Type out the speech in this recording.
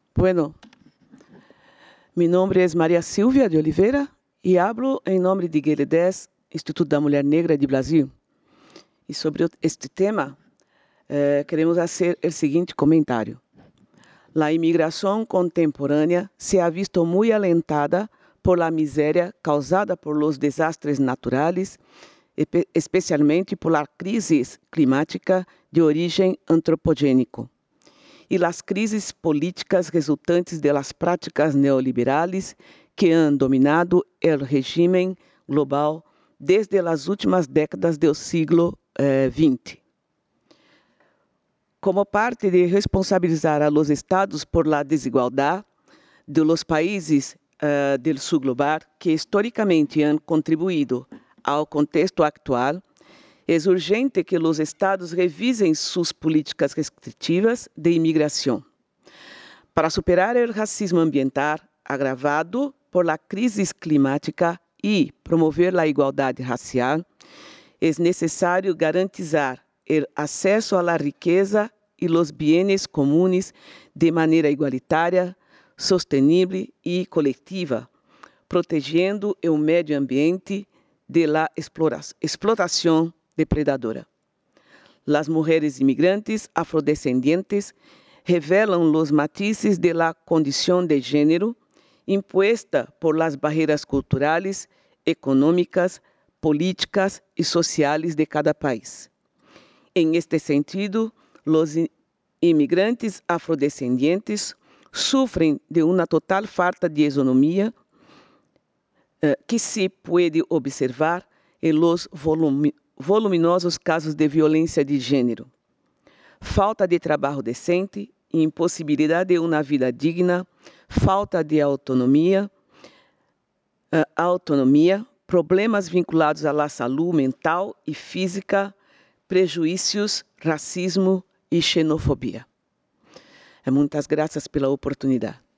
Bueno, mi nombre es Maria Silvia de Oliveira e hablo em nome de GLDES, Instituto da Mulher Negra de Brasil. E sobre este tema, queremos fazer o seguinte comentário. La imigração contemporânea se ha visto muito alentada por la miséria causada por los desastres naturales, especialmente por la crisis climática de origem antropogênico, e las crises políticas resultantes de las práticas neoliberales que han dominado el régimen global desde las últimas décadas del siglo XX. Como parte de responsabilizar a los estados por la desigualdad de los países del sul global que historicamente han contribuído ao contexto actual, é urgente que os estados revisem suas políticas restritivas de imigração. Para superar o racismo ambiental agravado por la crise climática e promover a igualdade racial, é necessário garantizar o acesso à riqueza e os bienes comuns de maneira igualitária, sostenível e coletiva, protegendo o meio ambiente de la explotação depredadora. Las mujeres imigrantes afrodescendientes revelan los matices de la condición de género impuesta por las barreras culturales, económicas, políticas y sociales de cada país. En este sentido, los imigrantes afrodescendientes sufren de una total falta de isonomía que se puede observar em los voluminosos casos de violência de gênero, falta de trabalho decente, impossibilidade de uma vida digna, falta de autonomia, problemas vinculados à saúde mental e física, prejuízos, racismo e xenofobia. Muitas graças pela oportunidade.